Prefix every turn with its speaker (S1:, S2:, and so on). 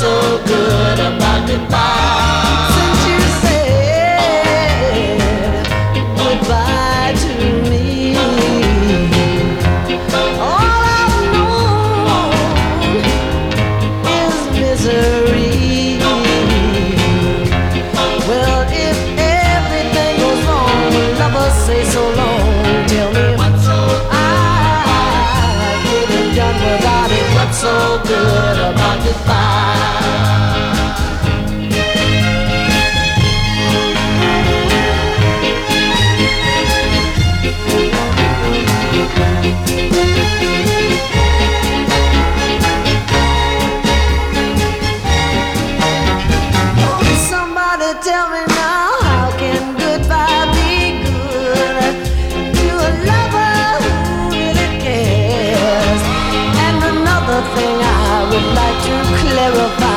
S1: so good about goodbye? Since you said goodbye to me, all I've known is misery. Well, if everything goes wrong, will lovers say so long? Tell me what's so I could have done without it. What's so good about goodbye? Tell me now, how can goodbye be good to a lover who really cares? And another thing I would like to clarify.